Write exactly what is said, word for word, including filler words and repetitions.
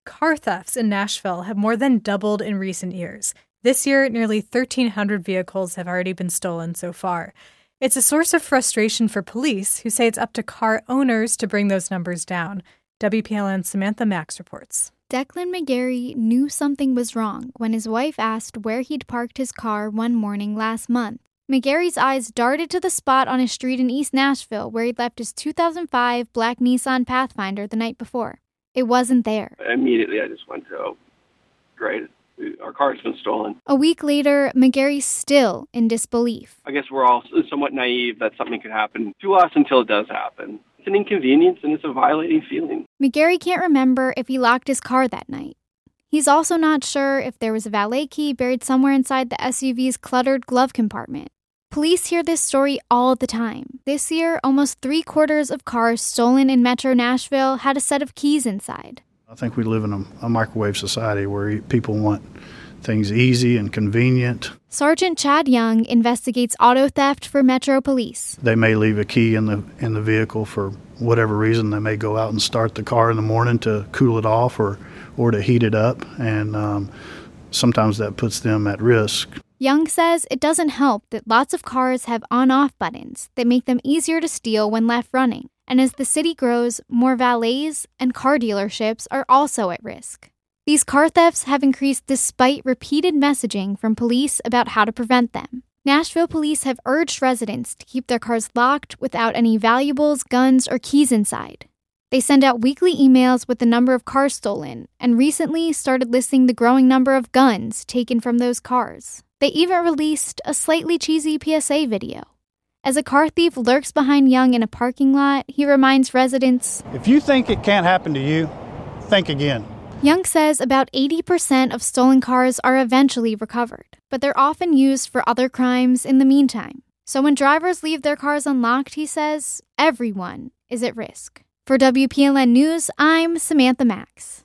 Car thefts in Nashville have more than doubled in recent years. This year, nearly thirteen hundred vehicles have already been stolen so far. It's a source of frustration for police, who say it's up to car owners to bring those numbers down. W P L N's Samantha Max reports. Declan McGarry knew something was wrong when his wife asked where he'd parked his car one morning last month. McGarry's eyes darted to the spot on a street in East Nashville where he'd left his two thousand five black Nissan Pathfinder the night before. It wasn't there. Immediately, I just went to, oh, great, our car's been stolen. A week later, McGarry's still in disbelief. I guess we're all somewhat naive that something could happen to us until it does happen. It's an inconvenience and it's a violating feeling. McGarry can't remember if he locked his car that night. He's also not sure if there was a valet key buried somewhere inside the S U V's cluttered glove compartment. Police hear this story all the time. This year, almost three-quarters of cars stolen in Metro Nashville had a set of keys inside. I think we live in a, a microwave society where people want things easy and convenient. Sergeant Chad Young investigates auto theft for Metro Police. They may leave a key in the in the vehicle for whatever reason. They may go out and start the car in the morning to cool it off or, or to heat it up, and um, sometimes that puts them at risk. Young says it doesn't help that lots of cars have on-off buttons that make them easier to steal when left running. And as the city grows, more valets and car dealerships are also at risk. These car thefts have increased despite repeated messaging from police about how to prevent them. Nashville police have urged residents to keep their cars locked without any valuables, guns, or keys inside. They send out weekly emails with the number of cars stolen, and recently started listing the growing number of guns taken from those cars. They even released a slightly cheesy P S A video. As a car thief lurks behind Young in a parking lot, he reminds residents, "If you think it can't happen to you, think again." Young says about eighty percent of stolen cars are eventually recovered, but they're often used for other crimes in the meantime. So when drivers leave their cars unlocked, he says, everyone is at risk. For W P L N News, I'm Samantha Max.